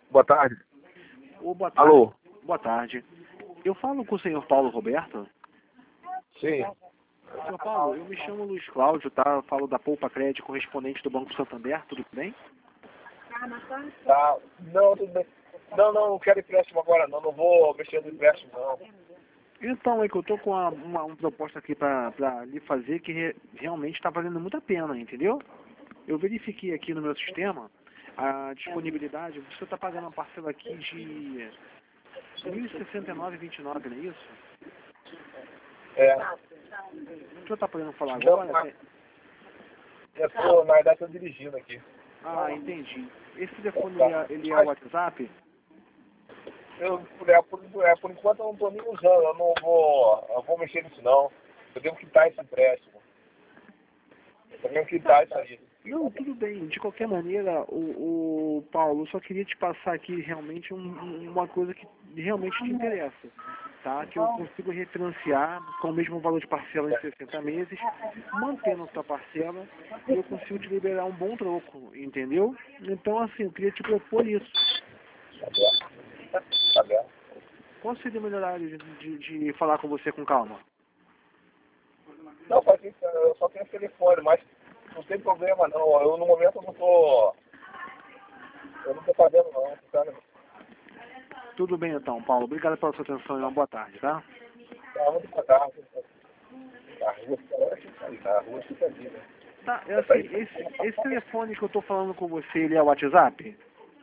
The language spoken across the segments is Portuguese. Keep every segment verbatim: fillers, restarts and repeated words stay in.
Boa tarde. Ô, boa tarde. Alô? Boa tarde. Eu falo com o senhor Paulo Roberto? Sim. Senhor Paulo, eu me chamo Luiz Cláudio, tá? Falo da Poupa Crédito, correspondente do Banco Santander, tudo bem? Tá. Não, tudo bem. Não, não, não quero empréstimo agora não. Não vou mexer no empréstimo não. Então, é que eu tô com uma, uma, uma proposta aqui pra, pra lhe fazer que re, realmente está valendo muito a pena, entendeu? Eu verifiquei aqui no meu sistema a disponibilidade, você está pagando uma parcela aqui de mil e sessenta e nove reais e vinte e nove centavos, não é isso? É. O senhor está podendo falar Não, agora? mas eu tô, na verdade, tô dirigindo aqui. Ah, entendi. Esse telefone ele é, ele é o WhatsApp? Eu, é, por, é, por enquanto eu não tô nem usando. Eu não vou, eu vou mexer nisso não. Eu devo quitar esse empréstimo. Eu tenho que quitar isso aí. Não, tudo bem. De qualquer maneira, o, o Paulo, eu só queria te passar aqui realmente um, um- uma coisa que realmente te interessa, tá? Que eu consigo refinanciar com o mesmo valor de parcela em sessenta meses, mantendo a sua parcela, e eu consigo te liberar um bom troco, entendeu? Então, assim, eu queria te propor isso. Tá bem. Tá bem. Qual seria o melhor horário de, de, de falar com você com calma? Não, pode ser, eu só tenho esse telefone, mas não tem problema não. Eu no momento eu não tô. Eu não tô fazendo não, tá? Tudo bem então, Paulo. Obrigado pela sua atenção e uma boa tarde, tá? Tá muito boa tarde. A rua fica, a rua fica ali, né? Tá, é assim, esse, esse telefone que eu tô falando com você, ele é o WhatsApp?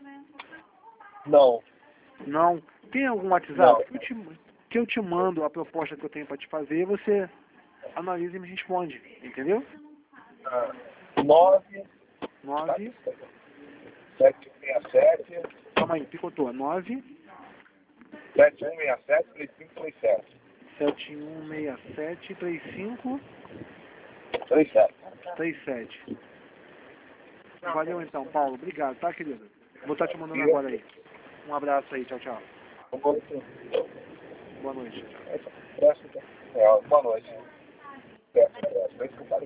Não, Não. Tem algum não. WhatsApp que eu te, que eu te mando a proposta que eu tenho para te fazer, você analisa e me responde, entendeu? Ah, nove Nove. sete um seis sete Calma aí, picotou. Nove sete um seis sete três cinco três sete. sete um seis sete três cinco três sete. três sete. Valeu então, Paulo. Obrigado, tá, querido? Vou estar te mandando agora aí. Um abraço aí, tchau, tchau. Boa noite, tchau. Boa noite.